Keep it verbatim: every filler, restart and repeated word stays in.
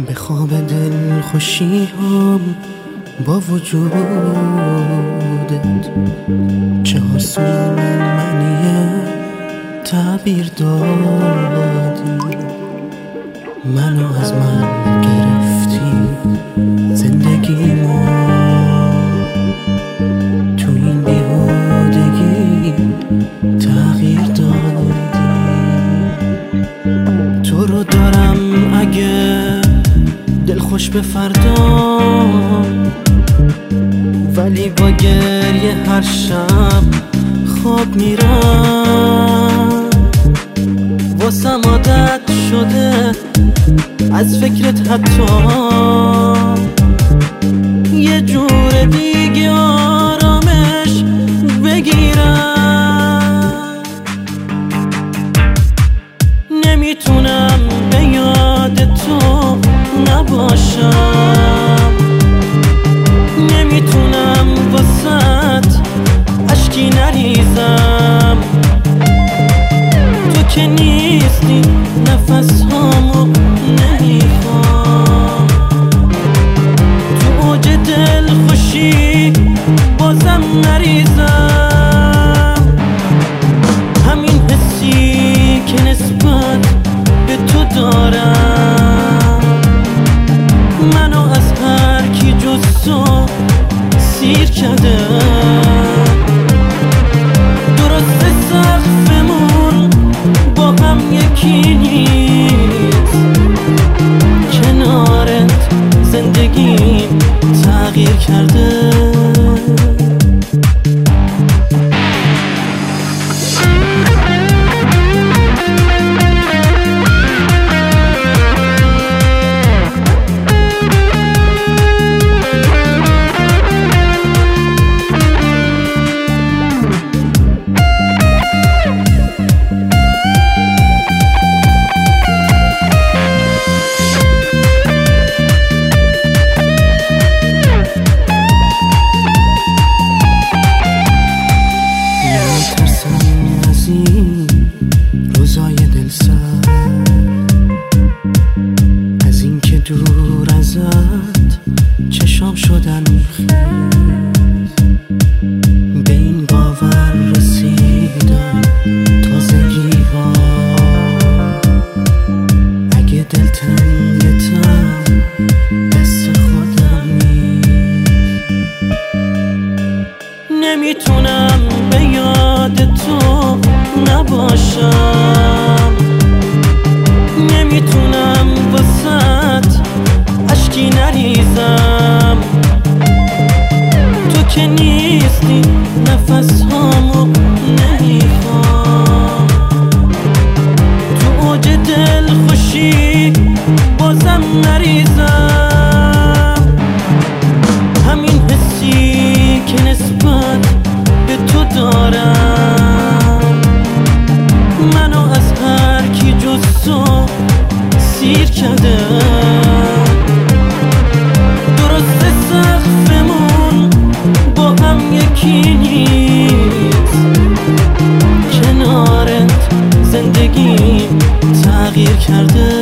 به خواب دل خوشی هم با وجودت چه حسون معنی تعبیر دادی، منو از من گرفتی، زندگیمو تو این بیهودگی تغییر دادی. تو رو دارم اگه دل خوش به فردا، ولی با گریه هر شب خواب میرم. واسم عادت شده از فکرت حتی یه جور دیگه آرامش بگیرم. نمیتونم به یاد تو نباشم، نمیتونم واسط اشکی نریزم. تو که نیستی نفس هامو نمیخوام، تو اوج دل خوشی بازم نریزم. همین حسی که نسبت به تو دارم منو از هر کی جز تو سیر کرده. درست سقفمون با هم یکی نیست، کنارت زندگی تغییر کرده. روزای دل سر از این که دور ازت چشام شدن خیز، به این باور رسیدم تازگی ها. اگه دل تنگتم دست خودم نیست، نمیتونم به یاد تو نباشم، نمیتونم واسط اشکی نریزم. تو که نیستی نفس هامو نمیخوام، تو اوج دل خوشی بازم نریزم. همین حسی که نسبت به تو دارم منو از هر کی جز تو سیر کرده. درست سقفمون با هم یکی نیست، کنارت زندگی تغییر کرده.